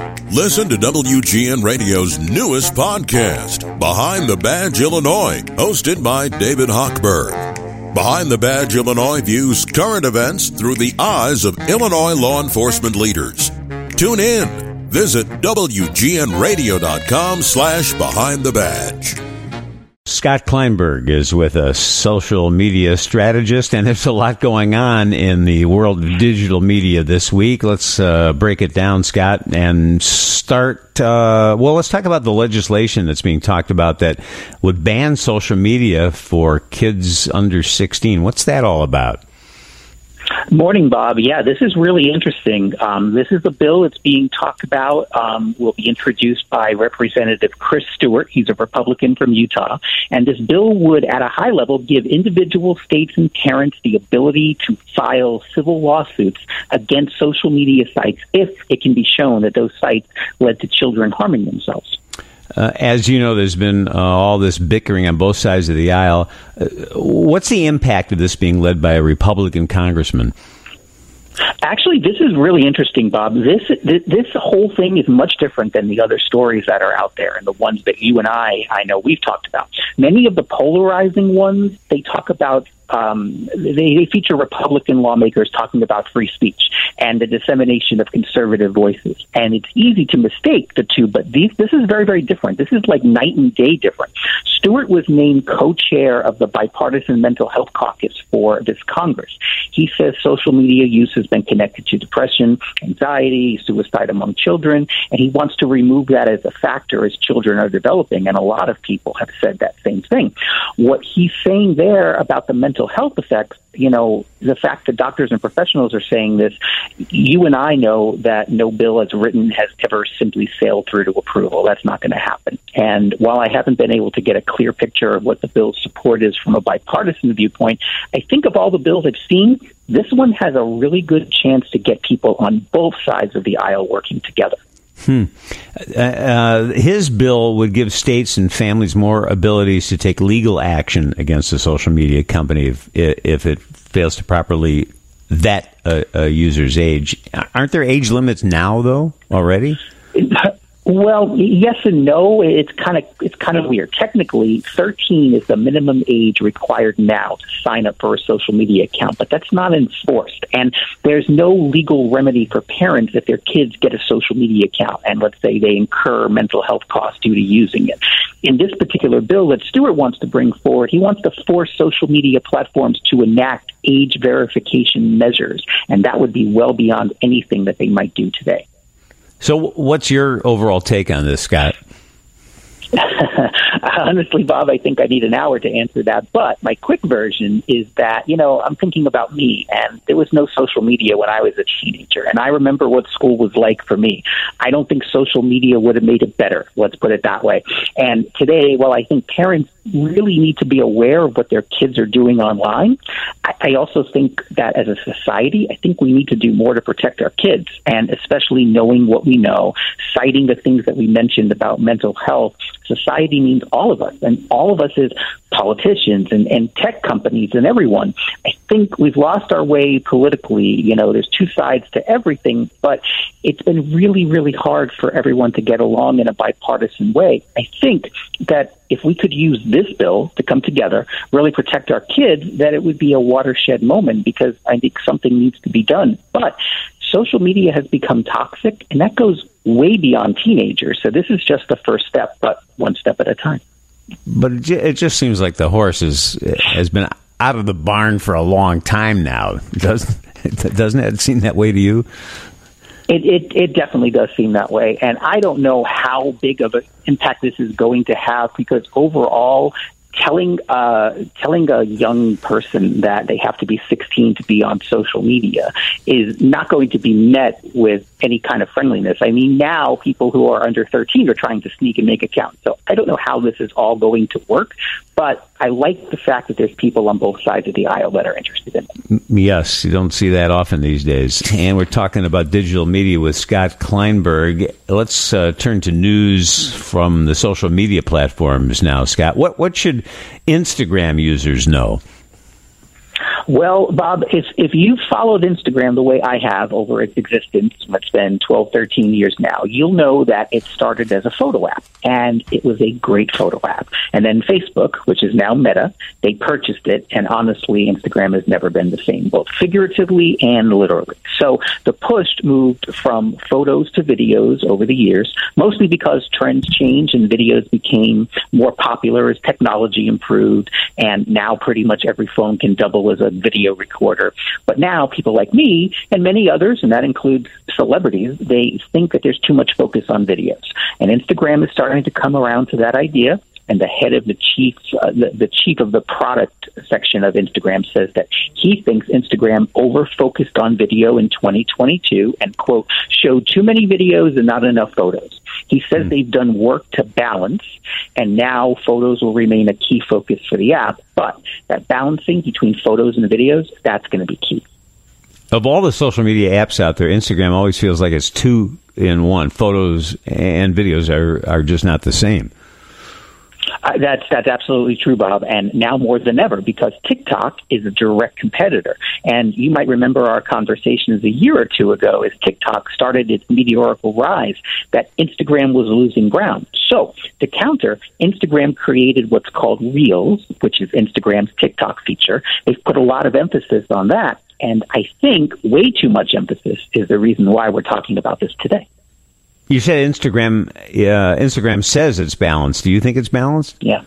Listen to WGN Radio's newest podcast, Behind the Badge Illinois, hosted by David Hochberg. Behind the Badge Illinois views current events through the eyes of Illinois law enforcement leaders. Tune in. Visit WGNradio.com/Behind the Badge. Scott Kleinberg is with us, social media strategist, and there's a lot going on in the world of digital media this week. Let's break it down, Scott, and start, let's talk about the legislation that's being talked about that would ban social media for kids under 16. What's that all about? Morning, Bob. Yeah, this is really interesting. This is a bill that's being talked about, will be introduced by Representative Chris Stewart. He's a Republican from Utah. And this bill would, at a high level, give individual states and parents the ability to file civil lawsuits against social media sites if it can be shown that those sites led to children harming themselves. As you know, there's been all this bickering on both sides of the aisle. What's the impact of this being led by a Republican congressman? Actually, this is really interesting, Bob. This whole thing is much different than the other stories that are out there and the ones that you and I know we've talked about. Many of the polarizing ones, they talk about they feature Republican lawmakers talking about free speech and the dissemination of conservative voices. And it's easy to mistake the two, but this is very, very different. This is like night and day different. Stewart was named co-chair of the Bipartisan Mental Health Caucus for this Congress. He says social media use has been connected to depression, anxiety, suicide among children, and he wants to remove that as a factor as children are developing. And a lot of people have said that same thing. What he's saying there about the mental health effects, the fact that doctors and professionals are saying this, you and I know that no bill as written has ever simply sailed through to approval. That's not going to happen. And while I haven't been able to get a clear picture of what the bill's support is from a bipartisan viewpoint, I think of all the bills I've seen, this one has a really good chance to get people on both sides of the aisle working together. His bill would give states and families more abilities to take legal action against a social media company if it fails to properly vet a user's age. Aren't there age limits now, though, already? Well, yes and no. It's kind of weird. Technically, 13 is the minimum age required now to sign up for a social media account, but that's not enforced. And there's no legal remedy for parents if their kids get a social media account and let's say they incur mental health costs due to using it. In this particular bill that Stewart wants to bring forward, he wants to force social media platforms to enact age verification measures, and that would be well beyond anything that they might do today. So what's your overall take on this, Scott? Honestly, Bob, I think I need an hour to answer that. But my quick version is that, I'm thinking about me, and there was no social media when I was a teenager. And I remember what school was like for me. I don't think social media would have made it better. Let's put it that way. And today, while I think parents really need to be aware of what their kids are doing online, I also think that as a society, I think we need to do more to protect our kids, and especially knowing what we know, citing the things that we mentioned about mental health. Society means all of us, and all of us is politicians and tech companies and everyone. I think we've lost our way politically. There's two sides to everything, but it's been really, really hard for everyone to get along in a bipartisan way. I think that if we could use this bill to come together, really protect our kids, that it would be a watershed moment, because I think something needs to be done. But social media has become toxic, and that goes way beyond teenagers. So this is just the first step, but one step at a time. But it just seems like the horse has been out of the barn for a long time now. Doesn't it seem that way to you? It definitely does seem that way. And I don't know how big of an impact this is going to have, because overall, telling a young person that they have to be 16 to be on social media is not going to be met with any kind of friendliness. I mean, now people who are under 13 are trying to sneak and make accounts. So I don't know how this is all going to work, but I like the fact that there's people on both sides of the aisle that are interested in it. Yes, you don't see that often these days. And we're talking about digital media with Scott Kleinberg. Let's turn to news from the social media platforms now, Scott. What should Instagram users know? Well, Bob, if you've followed Instagram the way I have over its existence, it's been 12, 13 years now, you'll know that it started as a photo app, and it was a great photo app. And then Facebook, which is now Meta, they purchased it, and honestly, Instagram has never been the same, both figuratively and literally. So the push moved from photos to videos over the years, mostly because trends changed and videos became more popular as technology improved, and now pretty much every phone can double as a video recorder. But now people like me and many others, and that includes celebrities, they think that there's too much focus on videos. And Instagram is starting to come around to that idea. And the head of the chief of the product section of Instagram says that he thinks Instagram over-focused on video in 2022 and, quote, showed too many videos and not enough photos. He says they've done work to balance, and now photos will remain a key focus for the app. But that balancing between photos and videos, that's going to be key. Of all the social media apps out there, Instagram always feels like it's two in one. Photos and videos are just not the same. That's absolutely true, Bob, and now more than ever, because TikTok is a direct competitor. And you might remember our conversations a year or two ago as TikTok started its meteorical rise, that Instagram was losing ground. So to counter, Instagram created what's called Reels, which is Instagram's TikTok feature. They've put a lot of emphasis on that, and I think way too much emphasis is the reason why we're talking about this today. You said Instagram says it's balanced. Do you think it's balanced? Yeah.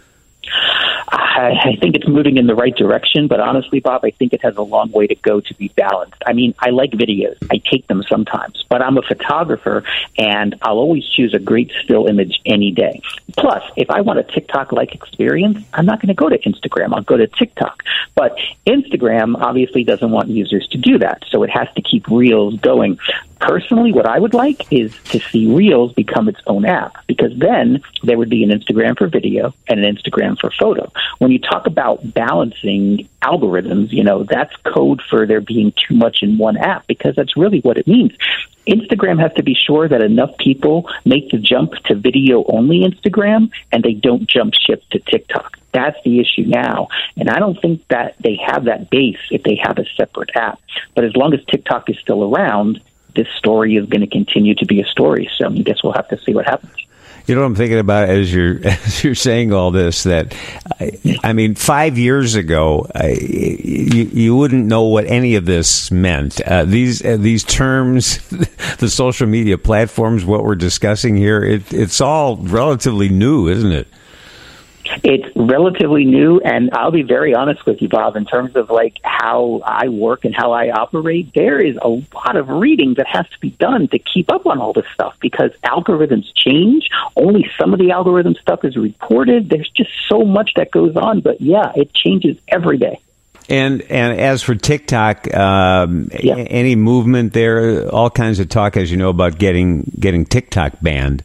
I think it's moving in the right direction, but honestly, Bob, I think it has a long way to go to be balanced. I mean, I like videos. I take them sometimes, but I'm a photographer, and I'll always choose a great still image any day. Plus, if I want a TikTok-like experience, I'm not going to go to Instagram. I'll go to TikTok. But Instagram obviously doesn't want users to do that, so it has to keep Reels going. Personally, what I would like is to see Reels become its own app, because then there would be an Instagram for video and an Instagram for photo. When you talk about balancing algorithms, that's code for there being too much in one app, because that's really what it means. Instagram has to be sure that enough people make the jump to video-only Instagram and they don't jump ship to TikTok. That's the issue now. And I don't think that they have that base if they have a separate app. But as long as TikTok is still around, this story is going to continue to be a story. So I guess we'll have to see what happens. You know what I'm thinking about as you're saying all this? That I mean, 5 years ago, you wouldn't know what any of this meant. These terms, the social media platforms, what we're discussing here, it's all relatively new, isn't it? It's relatively new, and I'll be very honest with you, Bob, in terms of like how I work and how I operate. There is a lot of reading that has to be done to keep up on all this stuff, because algorithms change. Only some of the algorithm stuff is reported. There's just so much that goes on, but yeah, it changes every day. And as for TikTok, any movement there? All kinds of talk, as you know, about getting TikTok banned.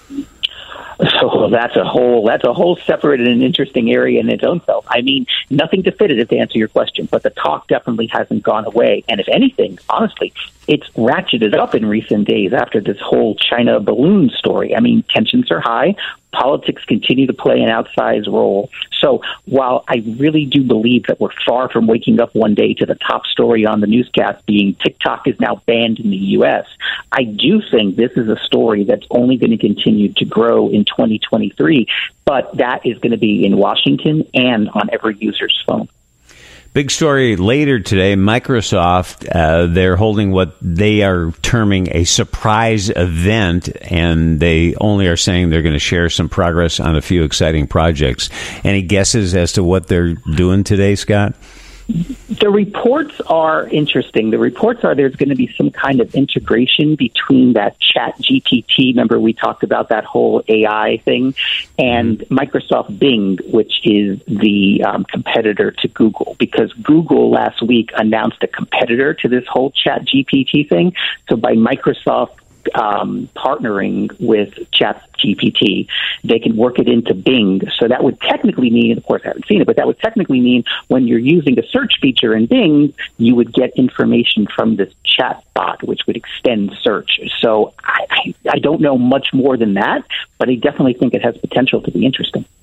So that's a whole separate and interesting area in its own self. I mean, nothing definitive to answer your question, but the talk definitely hasn't gone away. And if anything, honestly, it's ratcheted up in recent days after this whole China balloon story. I mean, tensions are high. Politics continue to play an outsized role. So while I really do believe that we're far from waking up one day to the top story on the newscast being TikTok is now banned in the U.S., I do think this is a story that's only going to continue to grow in 2023, but that is going to be in Washington and on every user's phone. Big story later today, Microsoft, they're holding what they are terming a surprise event, and they only are saying they're going to share some progress on a few exciting projects. Any guesses as to what they're doing today, Scott? The reports are interesting. The reports are there's going to be some kind of integration between that ChatGPT, remember we talked about that whole AI thing, and Microsoft Bing, which is the competitor to Google, because Google last week announced a competitor to this whole ChatGPT thing. So by Microsoft partnering with ChatGPT, they can work it into Bing. So that would technically mean, of course I haven't seen it, but that would technically mean when you're using a search feature in Bing, you would get information from this chat bot, which would extend search. So I don't know much more than that, but I definitely think it has potential to be interesting.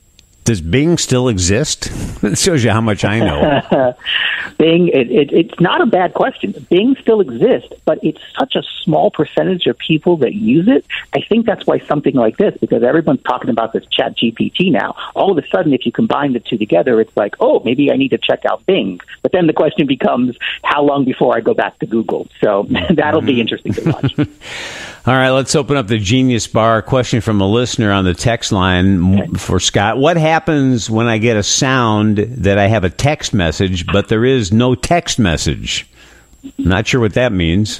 Does Bing still exist? It shows you how much I know. Bing, it's not a bad question. Bing still exists, but it's such a small percentage of people that use it. I think that's why something like this, because everyone's talking about this Chat GPT now. All of a sudden, if you combine the two together, it's like, oh, maybe I need to check out Bing. But then the question becomes, how long before I go back to Google? So that'll be interesting to watch. All right, let's open up the Genius Bar. Question from a listener on the text line for Scott. What happens when I get a sound that I have a text message, but there is no text message? Not sure what that means.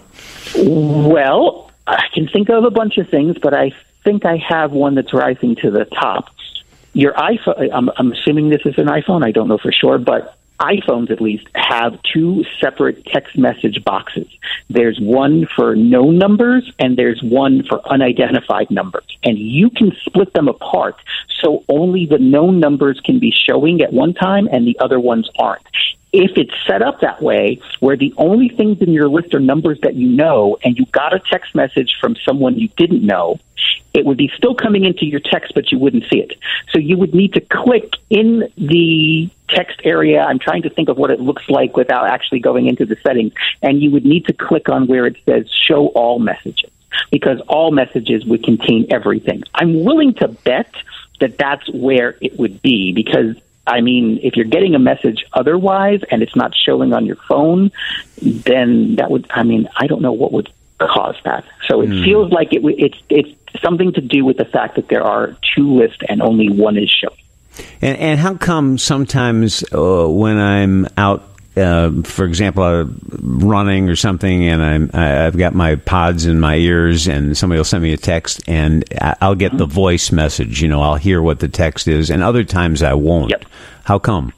Well, I can think of a bunch of things, but I think I have one that's rising to the top. Your iPhone, I'm assuming this is an iPhone. I don't know for sure, but iPhones, at least, have two separate text message boxes. There's one for known numbers, and there's one for unidentified numbers. And you can split them apart, so only the known numbers can be showing at one time, and the other ones aren't. If it's set up that way, where the only things in your list are numbers that you know, and you got a text message from someone you didn't know, it would be still coming into your text, but you wouldn't see it. So you would need to click in the text area. I'm trying to think of what it looks like without actually going into the settings. And you would need to click on where it says show all messages, because all messages would contain everything. I'm willing to bet that that's where it would be, because I mean, if you're getting a message otherwise and it's not showing on your phone, then that would, I mean, I don't know what would cause that. So it feels like it's something to do with the fact that there are two lists and only one is showing. And how come sometimes when I'm out, for example, running or something, and I've got my pods in my ears, and somebody will send me a text, and I'll get the voice message. You know, I'll hear what the text is, and other times I won't. Yep. How come?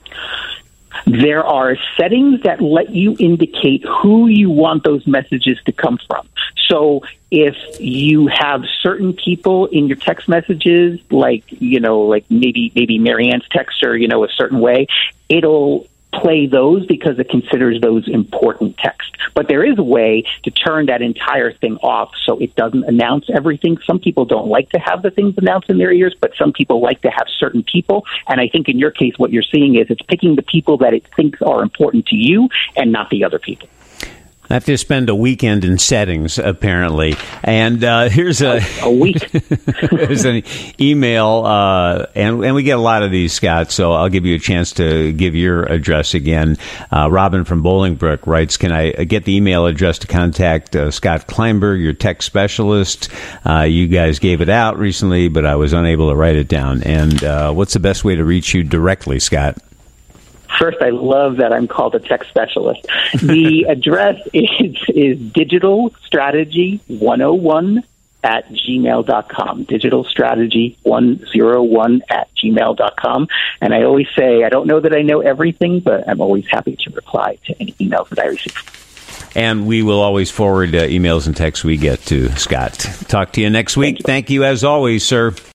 There are settings that let you indicate who you want those messages to come from. So if you have certain people in your text messages, like, you know, like maybe Marianne's text her, you know, a certain way, it'll play those because it considers those important text. But there is a way to turn that entire thing off so it doesn't announce everything. Some people don't like to have the things announced in their ears, but some people like to have certain people. And I think in your case, what you're seeing is it's picking the people that it thinks are important to you and not the other people. I have to spend a weekend in settings, apparently. And here's a week. Here's an email, and we get a lot of these, Scott, so I'll give you a chance to give your address again. Robin from Bolingbrook writes, can I get the email address to contact Scott Kleinberg, your tech specialist? You guys gave it out recently, but I was unable to write it down. And what's the best way to reach you directly, Scott? First, I love that I'm called a tech specialist. The address is digitalstrategy101@gmail.com. Digitalstrategy101@gmail.com. And I always say, I don't know that I know everything, but I'm always happy to reply to any emails that I receive. And we will always forward emails and texts we get to Scott. Talk to you next week. Thank you as always, sir.